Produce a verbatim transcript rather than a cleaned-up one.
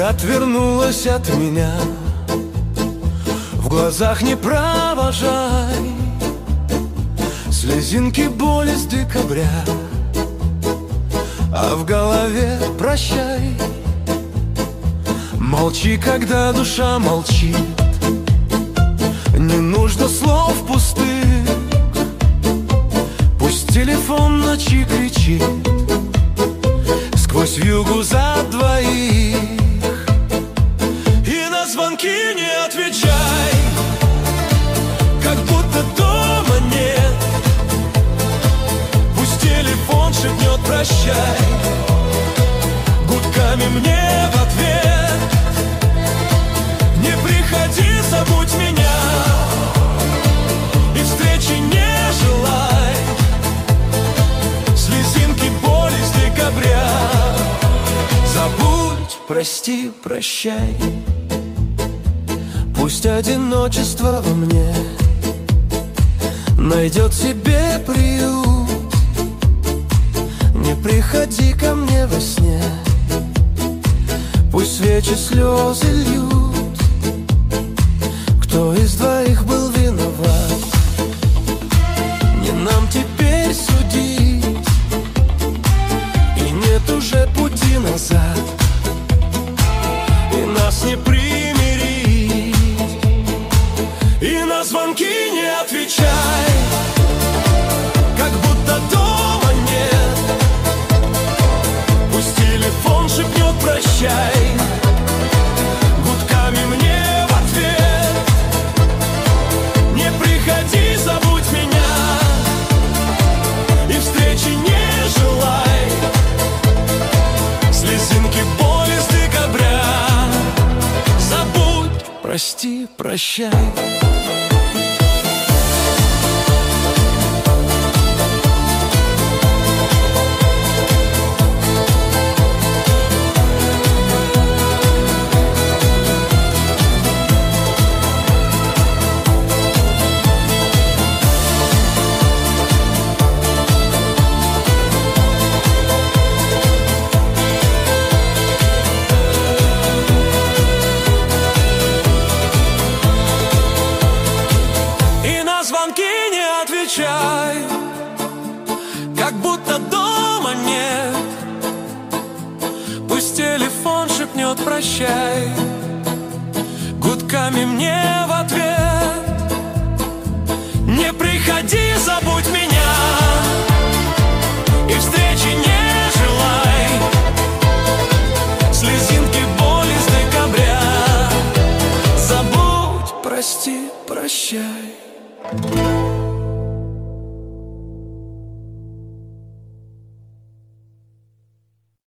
отвернулась от меня, в глазах не провожай слезинки боли с декабря, а в голове прощай. Молчи, когда душа молчит, не нужно слов пустых, пусть телефон ночи кричит сквозь вьюгу за двоих. И на звонки не отвечай, как будто дома нет, пусть телефон шепнет прощай гудками мне в ответ. Не приходи, забудь меня, и встречи не желай, слезинки боли с декабря. Забудь, прости, прощай, пусть одиночество во мне найдет себе приют. Не приходи ко мне во сне, пусть свечи слезы льют. Кто из двоих был виноват, не нам теперь судить, и нет уже пути назад, и нас не примирить. И на звонки не отвечай, как будто дома нет, пусть телефон шепнет прощай гудками мне в ответ. Не приходи, забудь меня, и встречи не желай, слезинки боли с декабря. Забудь, прости, прощай. Звонки не отвечай, как будто дома нет, пусть телефон шепнет прощай гудками мне в ответ.